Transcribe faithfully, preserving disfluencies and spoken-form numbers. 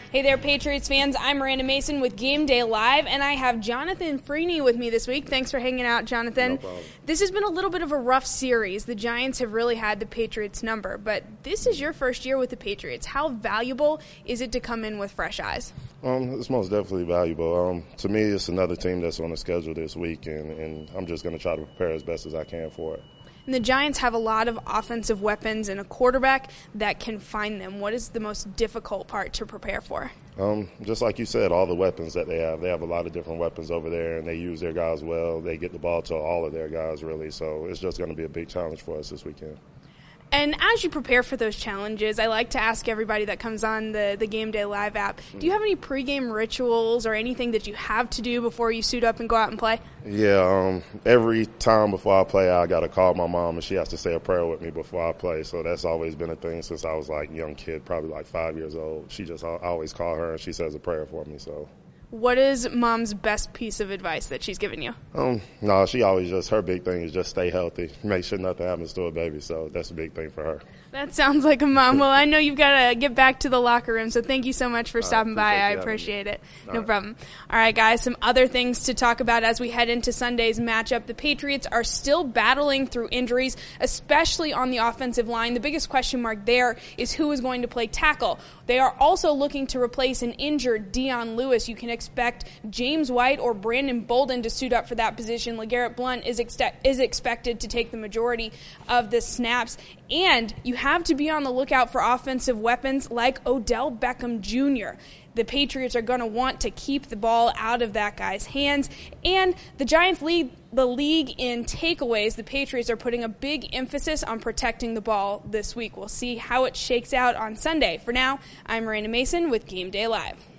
Hey there, Patriots fans. I'm Miranda Mason with Game Day Live, and I have Jonathan Freeney with me this week. Thanks for hanging out, Jonathan. No problem. This has been a little bit of a rough series. The Giants have really had the Patriots' number, but this is your first year with the Patriots. How valuable is it to come in with fresh eyes? Um, it's most definitely valuable. Um, to me, it's another team that's on the schedule this week, and, and I'm just going to try to prepare as best as I can for it. And the Giants have a lot of offensive weapons and a quarterback that can find them. What is the most difficult part to prepare for? Um, just like you said, all the weapons that they have. They have a lot of different weapons over there, and they use their guys well. They get the ball to all of their guys, really. So it's just going to be a big challenge for us this weekend. And as you prepare for those challenges, I like to ask everybody that comes on the, the Game Day Live app, do you have any pregame rituals or anything that you have to do before you suit up and go out and play? Yeah, um, every time before I play, I got to call my mom, and she has to say a prayer with me before I play. So that's always been a thing since I was like a young kid, probably like five years old. She just, I always call her, and she says a prayer for me. So. What is Mom's best piece of advice that she's given you? Um, no, she always just, her big thing is just stay healthy, make sure nothing happens to a baby. So that's a big thing for her. That sounds like a mom. Well, I know you've got to get back to the locker room, so thank you so much for stopping by. I appreciate it. No problem. All right, guys, some other things to talk about as we head into Sunday's matchup. The Patriots are still battling through injuries, especially on the offensive line. The biggest question mark there is who is going to play tackle. They are also looking to replace an injured Dion Lewis. You can expect James White or Brandon Bolden to suit up for that position. LeGarrette Blount is, ex- is expected to take the majority of the snaps. And you have to be on the lookout for offensive weapons like Odell Beckham Junior The Patriots are going to want to keep the ball out of that guy's hands. And the Giants lead the league in takeaways. The Patriots are putting a big emphasis on protecting the ball this week. We'll see how it shakes out on Sunday. For now, I'm Miranda Mason with Game Day Live.